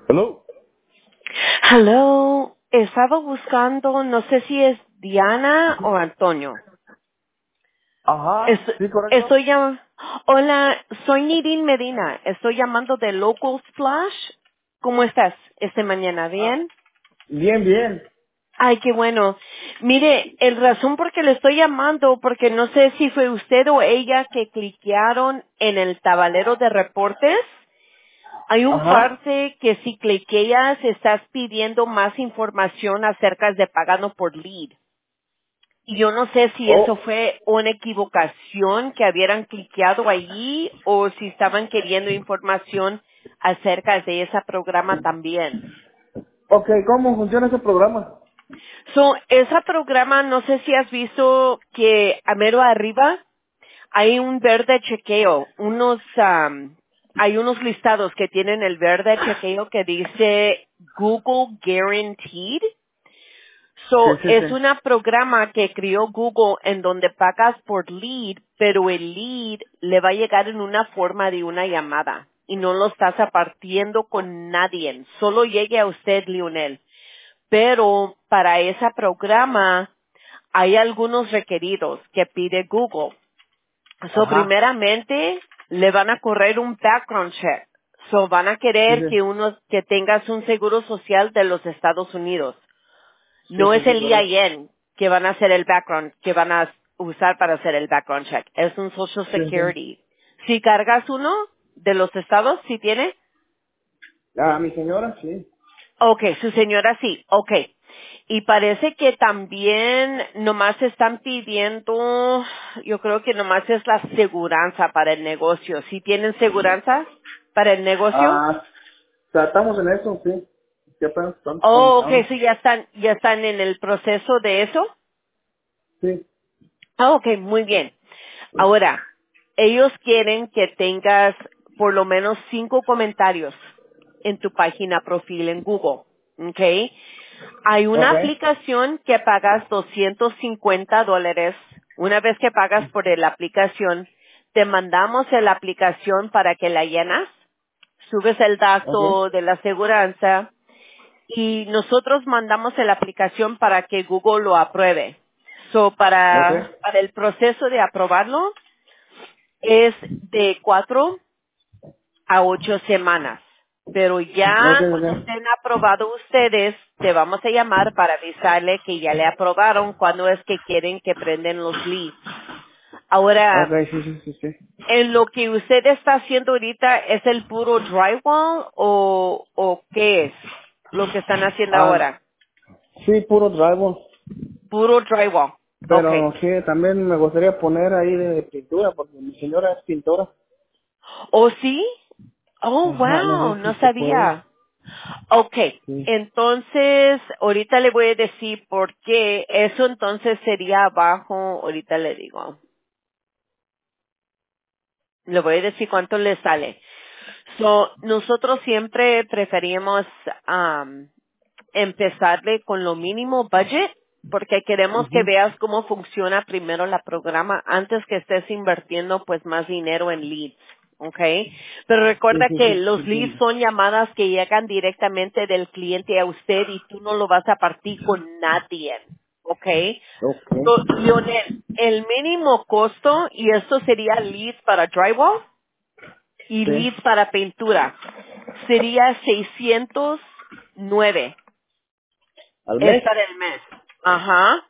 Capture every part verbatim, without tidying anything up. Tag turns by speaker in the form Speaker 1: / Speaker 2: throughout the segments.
Speaker 1: Hello.
Speaker 2: Hello, estaba buscando, no sé si es Diana o Antonio.
Speaker 1: Ajá,
Speaker 2: Es-
Speaker 1: sí, correcto.
Speaker 2: estoy llamando. Hola, soy Nidin Medina. Estoy llamando de Local Splash. ¿Cómo estás esta mañana?
Speaker 1: Ah,
Speaker 2: ¿Bien?
Speaker 1: bien, bien.
Speaker 2: Ay, qué bueno. Mire, el razón por que le estoy llamando, porque no sé si fue usted o ella que cliquearon en el tablero de reportes. Hay un
Speaker 1: Ajá.
Speaker 2: parte que si cliqueas estás pidiendo más información acerca de pagando por lead. Y yo no sé si eso
Speaker 1: Oh,
Speaker 2: fue una equivocación que hubieran cliqueado allí o si estaban queriendo información acerca de ese programa también.
Speaker 1: ok, ¿cómo funciona ese programa?
Speaker 2: So, ese programa, no sé si has visto que a mero arriba hay un verde chequeo, unos, am, hay unos listados que tienen el verde chequeo que dice Google Guaranteed.
Speaker 1: Sí,
Speaker 2: So,
Speaker 1: sí,
Speaker 2: es un
Speaker 1: sí.
Speaker 2: programa que creó Google en donde pagas por lead, pero el lead le va a llegar en una forma de una llamada y no lo estás apartiendo con nadie. Solo llegue a usted, Lionel. Pero para ese programa hay algunos requeridos que pide Google. So,
Speaker 1: Ajá.
Speaker 2: primeramente, le van a correr un background check. So, van a
Speaker 1: Sí,
Speaker 2: querer que
Speaker 1: sí.
Speaker 2: uno, que tengas un seguro social de los Estados Unidos.
Speaker 1: Sí,
Speaker 2: No
Speaker 1: sí,
Speaker 2: es
Speaker 1: sí,
Speaker 2: el
Speaker 1: correcto.
Speaker 2: I A N que van a hacer el background, que van a usar para hacer el background check. Es un Social
Speaker 1: Sí, sí.
Speaker 2: Security. Si cargas uno de los estados, si tiene.
Speaker 1: Ah, mi señora, sí.
Speaker 2: Ok, su señora sí. Ok. Y parece que también nomás están pidiendo, yo creo que nomás es la seguranza para el negocio. ¿Sí tienen seguranza para el negocio?
Speaker 1: Ah, tratamos en eso, sí. ¿Qué apenas estamos
Speaker 2: Oh, ok,
Speaker 1: tramitando?
Speaker 2: sí, ya están, ya están en el proceso de eso.
Speaker 1: Sí.
Speaker 2: Ah, ok, muy bien. Ahora, ellos quieren que tengas por lo menos cinco comentarios en tu página profil en Google. ¿Ok? Hay una
Speaker 1: Ok.
Speaker 2: aplicación que pagas doscientos cincuenta dólares. Una vez que pagas por la aplicación, te mandamos la aplicación para que la llenas, subes el
Speaker 1: Ok.
Speaker 2: dato de la aseguranza y nosotros mandamos la aplicación para que Google lo apruebe. So,
Speaker 1: Ok.
Speaker 2: para, para el proceso de aprobarlo es de cuatro a ocho semanas. Pero
Speaker 1: Ok,
Speaker 2: ya cuando
Speaker 1: ok.
Speaker 2: estén aprobados ustedes, te vamos a llamar para avisarle que ya le aprobaron cuando es que quieren que prenden los leads.
Speaker 1: Ok,
Speaker 2: Ahora,
Speaker 1: sí, sí, sí, sí.
Speaker 2: en lo que usted está haciendo ahorita, ¿es el puro drywall o, o qué es lo que están haciendo
Speaker 1: Ah,
Speaker 2: ahora?
Speaker 1: sí, puro driver.
Speaker 2: Puro drywall.
Speaker 1: Pero
Speaker 2: Okay.
Speaker 1: sí, también me gustaría poner ahí de pintura, porque mi señora es pintora.
Speaker 2: ¿Oh, sí? Oh,
Speaker 1: Ajá, no
Speaker 2: wow,
Speaker 1: sé si
Speaker 2: no
Speaker 1: se puede.
Speaker 2: sabía. Okay.
Speaker 1: Sí.
Speaker 2: Entonces, ahorita le voy a decir por qué. Eso entonces sería abajo, ahorita le digo. Le voy a decir cuánto le sale. So, nosotros siempre preferimos um, empezarle con lo mínimo budget porque queremos que
Speaker 1: Ujú.
Speaker 2: veas cómo funciona primero la programa antes que estés invirtiendo pues más dinero en leads, ¿ok? Pero
Speaker 1: Sí,
Speaker 2: recuerda
Speaker 1: sí,
Speaker 2: que
Speaker 1: sí, sí,
Speaker 2: los leads
Speaker 1: entiendo.
Speaker 2: son llamadas que llegan directamente del cliente a usted y tú no lo vas a partir con nadie, ¿ok?
Speaker 1: Ok.
Speaker 2: So, Lionel, el mínimo costo, y esto sería leads para drywall y
Speaker 1: Sí.
Speaker 2: leads para pintura, sería seiscientos nueve.
Speaker 1: ¿Al
Speaker 2: Es
Speaker 1: mes?
Speaker 2: para el mes. Ajá,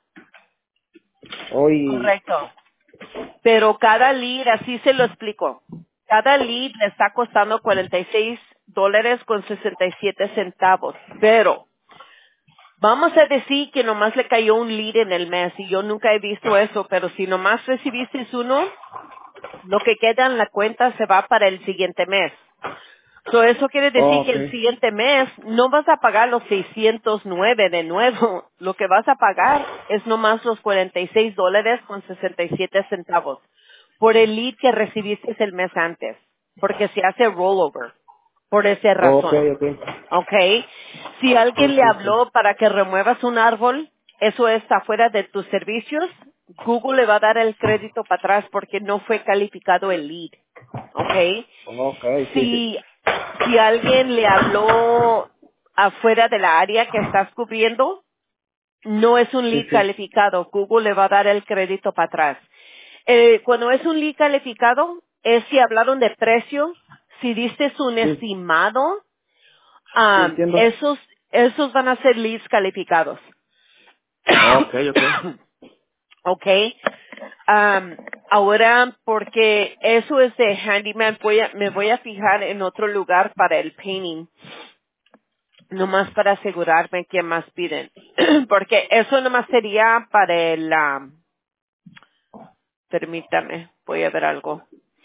Speaker 1: Hoy.
Speaker 2: correcto. Pero cada lead, así se lo explico. Cada lead le está costando cuarenta y seis dólares con sesenta y siete centavos. Pero vamos a decir que nomás le cayó un lead en el mes y yo nunca he visto eso, pero si nomás recibiste uno, lo que queda en la cuenta se va para el siguiente mes. So, eso quiere decir que
Speaker 1: Ok.
Speaker 2: el siguiente mes no vas a pagar los seiscientos nueve de nuevo. Lo que vas a pagar es nomás los cuarenta y seis dólares con sesenta y siete centavos por el lead que recibiste el mes antes, porque se hace rollover por esa
Speaker 1: Ok,
Speaker 2: razón.
Speaker 1: ok.
Speaker 2: ¿Ok? Si
Speaker 1: Sí,
Speaker 2: alguien le
Speaker 1: sí, sí.
Speaker 2: habló para que remuevas un árbol, eso está fuera de tus servicios, Google le va a dar el crédito para atrás porque no fue calificado el lead. ¿Ok?
Speaker 1: Ok, sí, sí.
Speaker 2: si si alguien le habló afuera de la área que estás cubriendo, no es un
Speaker 1: Sí,
Speaker 2: lead
Speaker 1: sí,
Speaker 2: calificado. Google le va a dar el crédito para atrás. Eh, cuando es un lead calificado, es si hablaron de precio, si diste un
Speaker 1: sí,
Speaker 2: estimado,
Speaker 1: sí
Speaker 2: um,
Speaker 1: entiendo.
Speaker 2: esos, esos van a ser leads calificados.
Speaker 1: Ok, ok.
Speaker 2: ¿Ok? Um, ahora, porque eso es de handyman, voy a, me voy a fijar en otro lugar para el painting, nomás para asegurarme que más piden. Porque eso nomás sería para el, um, permítame, voy a ver algo.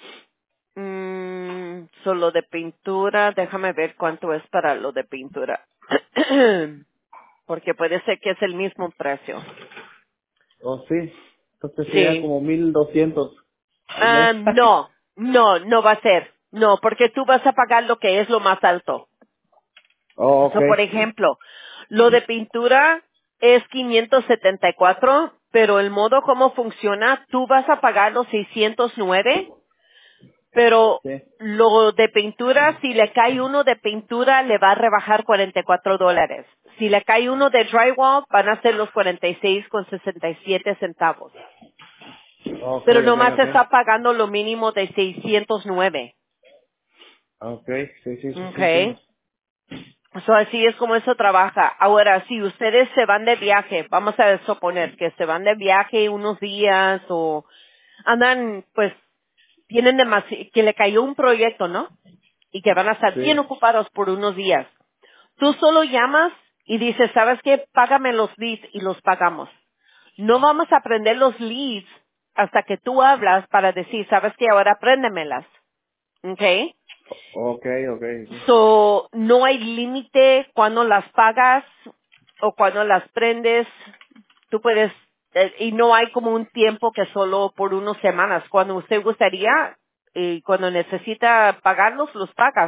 Speaker 2: Mm, solo de pintura, déjame ver cuánto es para lo de pintura. Porque puede ser que es el mismo precio.
Speaker 1: Oh, sí. Entonces sería
Speaker 2: Sí.
Speaker 1: como mil doscientos al mes.
Speaker 2: Ah, no, no, no va a ser. No, porque tú vas a pagar lo que es lo más alto.
Speaker 1: Oh, ok.
Speaker 2: So, por ejemplo, lo de pintura es quinientos setenta y cuatro, pero el modo como funciona, tú vas a pagar los seiscientos nueve, pero
Speaker 1: Sí.
Speaker 2: lo de pintura, si le cae uno de pintura, le va a rebajar cuarenta y cuatro dólares. Si le cae uno de drywall, van a ser los cuarenta y seis con sesenta y siete centavos.
Speaker 1: Ok,
Speaker 2: Pero
Speaker 1: ok,
Speaker 2: nomás
Speaker 1: ok.
Speaker 2: está pagando lo mínimo de seiscientos nueve.
Speaker 1: Ok, sí, sí, sí, sí entiendo.
Speaker 2: Okay. So, así es como eso trabaja. Ahora, si ustedes se van de viaje, vamos a suponer que se van de viaje unos días o andan, pues, tienen demasiado, que le cayó un proyecto, ¿no? Y que van a estar bien
Speaker 1: Sí.
Speaker 2: ocupados por unos días. Tú solo llamas y dices, ¿sabes qué? Págame los leads y los pagamos. No vamos a aprender los leads hasta que tú hablas para decir, ¿sabes qué? Ahora apréndemelas. ¿Ok?
Speaker 1: Ok, ok, ok.
Speaker 2: So, no hay límite cuando las pagas o cuando las prendes. Tú puedes, eh, y no hay como un tiempo que solo por unas semanas. Cuando usted gustaría y cuando necesita pagarlos, los pagas.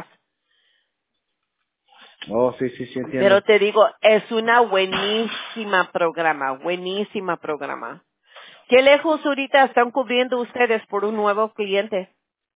Speaker 1: Oh, sí, sí, sí
Speaker 2: Pero
Speaker 1: entiendo.
Speaker 2: te digo, es una buenísima programa, buenísima programa. ¿Qué lejos ahorita están cubriendo ustedes por un nuevo cliente?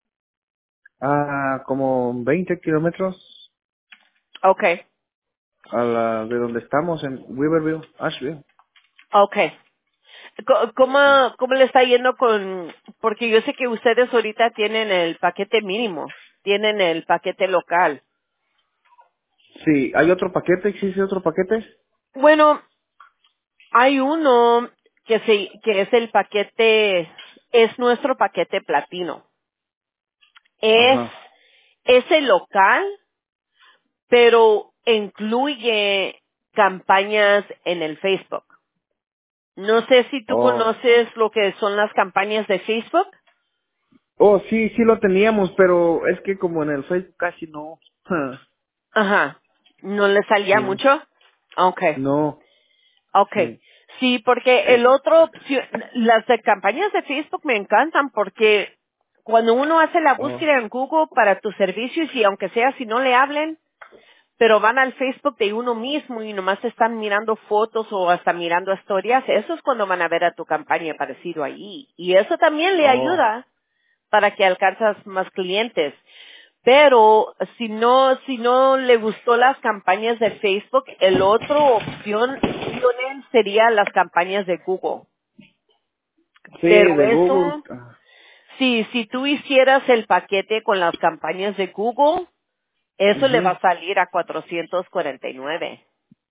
Speaker 1: Ah, como veinte kilómetros
Speaker 2: Okay,
Speaker 1: a la de donde estamos en Weaverville, Asheville.
Speaker 2: okay. Co- ¿Cómo,
Speaker 1: Sí.
Speaker 2: ¿Cómo le está yendo con, porque yo sé que ustedes ahorita tienen el paquete mínimo, tienen el paquete local?
Speaker 1: Sí, ¿hay otro paquete? ¿Existe otro paquete?
Speaker 2: Bueno, hay uno que se, que es el paquete, es nuestro paquete platino. Es,
Speaker 1: Ajá.
Speaker 2: es el local, pero incluye campañas en el Facebook. No sé si tú
Speaker 1: Oh.
Speaker 2: conoces lo que son las campañas de Facebook.
Speaker 1: Oh, sí, sí lo teníamos, pero es que como en el Facebook casi no.
Speaker 2: Ajá. ¿No le salía
Speaker 1: Sí.
Speaker 2: mucho? Okay.
Speaker 1: No.
Speaker 2: Okay.
Speaker 1: Sí.
Speaker 2: Sí, porque el otro opción, las de campañas de Facebook me encantan porque cuando uno hace la
Speaker 1: Oh.
Speaker 2: búsqueda en Google para tus servicios y aunque sea si no le hablen, pero van al Facebook de uno mismo y nomás están mirando fotos o hasta mirando historias, eso es cuando van a ver a tu campaña aparecido ahí. Y eso también le
Speaker 1: Oh.
Speaker 2: ayuda para que alcanzas más clientes. Pero si no, si no le gustó las campañas de Facebook, el otro opción, opción sería las campañas de Google.
Speaker 1: Sí,
Speaker 2: Pero
Speaker 1: de Google.
Speaker 2: eso,
Speaker 1: Ah.
Speaker 2: si, si tú hicieras el paquete con las campañas de Google, eso le va
Speaker 1: Ujú.
Speaker 2: a salir a cuatrocientos cuarenta y nueve.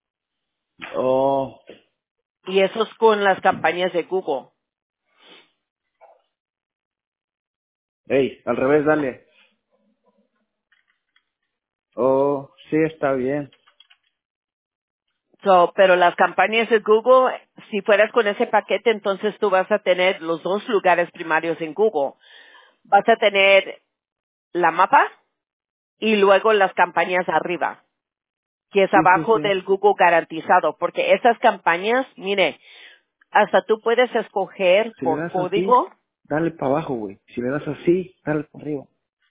Speaker 1: Oh.
Speaker 2: Y eso es con las campañas de Google.
Speaker 1: Ey, al revés, dale. Oh, sí, está bien.
Speaker 2: So, pero las campañas de Google, si fueras con ese paquete, entonces tú vas a tener los dos lugares primarios en Google. Vas a tener la mapa y luego las campañas arriba, que es
Speaker 1: Sí, sí,
Speaker 2: abajo
Speaker 1: sí.
Speaker 2: del Google garantizado, porque esas campañas, mire, hasta tú puedes escoger
Speaker 1: Si le
Speaker 2: por
Speaker 1: das así,
Speaker 2: código,
Speaker 1: dale para abajo, güey. Si le das así, dale para arriba.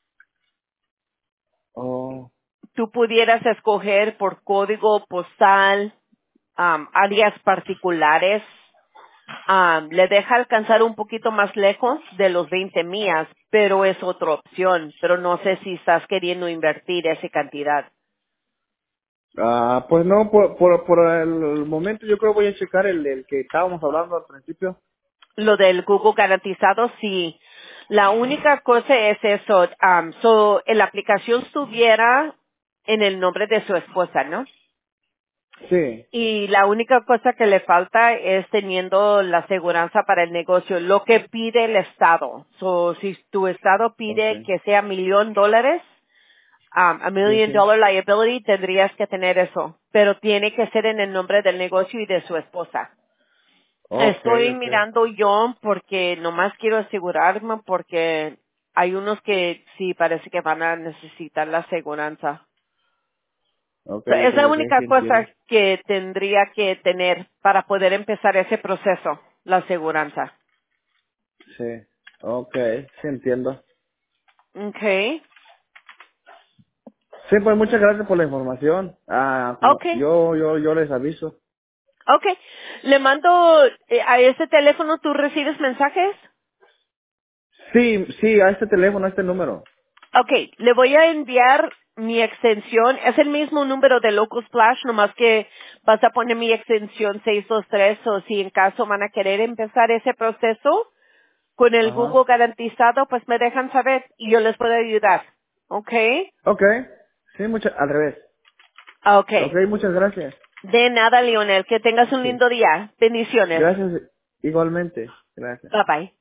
Speaker 1: Oh.
Speaker 2: tú pudieras escoger por código postal, am, áreas particulares, am, le deja alcanzar un poquito más lejos de los veinte millas, pero es otra opción, pero no sé si estás queriendo invertir esa cantidad.
Speaker 1: Ah, pues no, por, por, por el momento yo creo voy a checar el, el que estábamos hablando al principio.
Speaker 2: Lo del Google garantizado, sí. La única cosa es eso, um, so, en la aplicación estuviera en el nombre de su esposa, ¿no?
Speaker 1: Sí,
Speaker 2: Y la única cosa que le falta es teniendo la aseguranza para el negocio, lo que pide el Estado. So, si tu Estado pide
Speaker 1: okay,
Speaker 2: que sea millón dólares, um, a
Speaker 1: sí,
Speaker 2: million
Speaker 1: sí,
Speaker 2: dollar liability, tendrías que tener eso. Pero tiene que ser en el nombre del negocio y de su esposa.
Speaker 1: okay,
Speaker 2: Estoy
Speaker 1: okay,
Speaker 2: mirando yo porque nomás quiero asegurarme porque hay unos que sí parece que van a necesitar la aseguranza. So,
Speaker 1: okay,
Speaker 2: es la
Speaker 1: okay, okay,
Speaker 2: única
Speaker 1: sí entiendo.
Speaker 2: cosa que tendría que tener para poder empezar ese proceso, la aseguranza.
Speaker 1: Sí, okay, sí entiendo.
Speaker 2: Okay,
Speaker 1: Sí, pues muchas gracias por la información. Ah, como
Speaker 2: okay,
Speaker 1: yo, yo, yo les aviso.
Speaker 2: okay. Le mando eh, a ese teléfono, ¿tú recibes mensajes?
Speaker 1: Sí, sí, a este teléfono, a este número.
Speaker 2: Okay, le voy a enviar mi extensión. Es el mismo número de Locus Splash, nomás que vas a poner mi extensión seis dos tres o si en caso van a querer empezar ese proceso con el
Speaker 1: Ajá.
Speaker 2: Google garantizado, pues me dejan saber y yo les puedo ayudar. Okay,
Speaker 1: Okay, sí, muchas, al revés.
Speaker 2: okay.
Speaker 1: Okay, muchas gracias.
Speaker 2: De nada, Lionel. Que tengas un
Speaker 1: Sí,
Speaker 2: lindo día. Bendiciones.
Speaker 1: gracias igualmente. Gracias.
Speaker 2: Bye bye.